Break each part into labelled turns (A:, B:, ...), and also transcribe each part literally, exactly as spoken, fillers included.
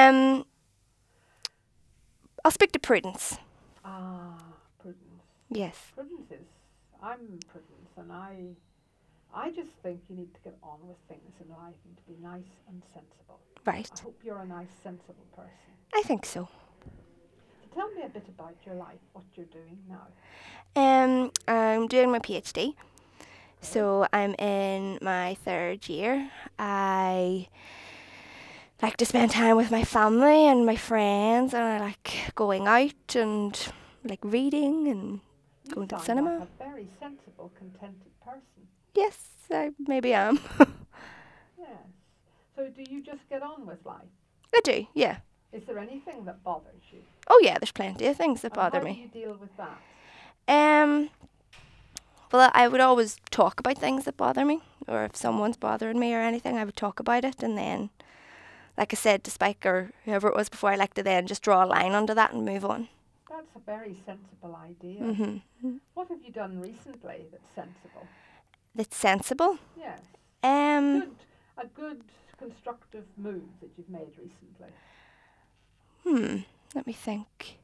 A: Um, I'll speak to Prudence.
B: Ah, Prudence.
A: Yes.
B: Prudence is. I'm Prudence, and I. I just think you need to get on with things in life and to be nice and sensible. I
A: Right.
B: hope you're a nice, sensible person.
A: I think so.
B: So tell me a bit about your life, what you're doing now.
A: Um, I'm doing my PhD.
B: Good.
A: So I'm in my third year. I like to spend time with my family and my friends, and I like going out and like reading and
B: You
A: going to the
B: sound like
A: cinema.
B: a very sensible, contented person.
A: Yes, I maybe am.
B: Yes. So do you just get on with life?
A: I do, yeah.
B: Is there anything that bothers you?
A: Oh yeah, there's plenty of things that
B: And
A: bother
B: how do
A: me.
B: you deal with that?
A: Um, well, I would always talk about things that bother me, or if someone's bothering me or anything, I would talk about it, and then, like I said to Spike or whoever it was before, I like to then just draw a line under that and move on.
B: That's a very sensible idea.
A: Mhm.
B: What have you done recently that's sensible?
A: That's sensible.
B: Yes.
A: Um,
B: Good, a good constructive move that you've made recently.
A: hmm. Let me think.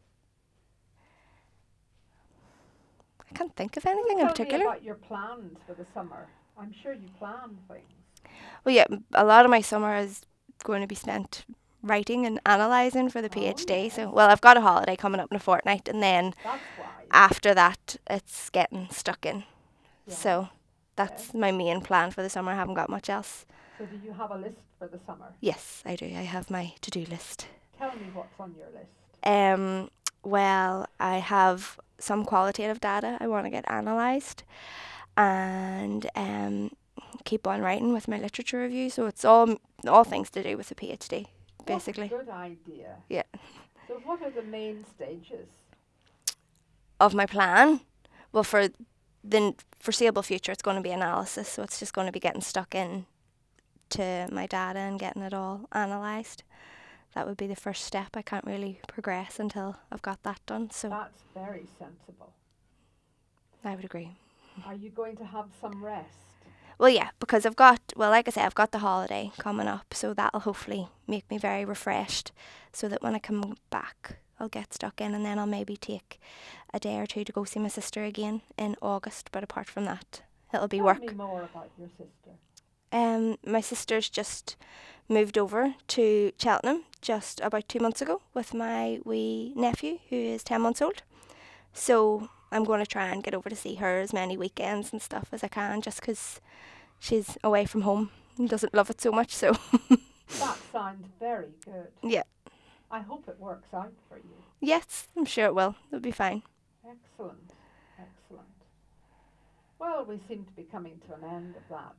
A: I can't think of anything
B: Well,
A: in
B: tell me
A: particular.
B: about your plans for the summer. I'm sure you plan things.
A: Well, yeah, a lot of my summer is going to be spent writing and analysing for the
B: Oh,
A: PhD.
B: yes.
A: So, well, I've got a holiday coming up in a fortnight, and then
B: That's wise.
A: after that, it's getting stuck in.
B: Yes.
A: So, that's
B: Yes.
A: my main plan for the summer. I haven't got much else.
B: So do you have a list for the summer?
A: Yes, I do. I have my to-do list.
B: Tell me what's on your list.
A: Um, well, I have some qualitative data I want to get analysed, and um, keep on writing with my literature review. So it's all all things to do with the PhD, basically.
B: What a good idea.
A: Yeah.
B: So what are the main stages?
A: Of my plan, well, for the foreseeable future, it's going to be analysis. So it's just going to be getting stuck in to my data and getting it all analysed. That would be the first step. I can't really progress until I've got that done. So
B: That's very sensible.
A: I would agree.
B: Are you going to have some rest?
A: Well, yeah, because I've got, well, like I say, I've got the holiday coming up, so that'll hopefully make me very refreshed, so that when I come back, I'll get stuck in, and then I'll maybe take a day or two to go see my sister again in August. But apart from that, it'll be
B: Tell
A: work.
B: me more about your sister.
A: Um, my sister's just moved over to Cheltenham just about two months ago with my wee nephew, who is ten months old. So I'm going to try and get over to see her as many weekends and stuff as I can, just 'cause she's away from home and doesn't love it so much. So
B: That sounds very good.
A: yeah,
B: I hope it works out for you.
A: yes, I'm sure it will. It'll be fine.
B: Excellent, excellent. Well, we seem to be coming to an end of that.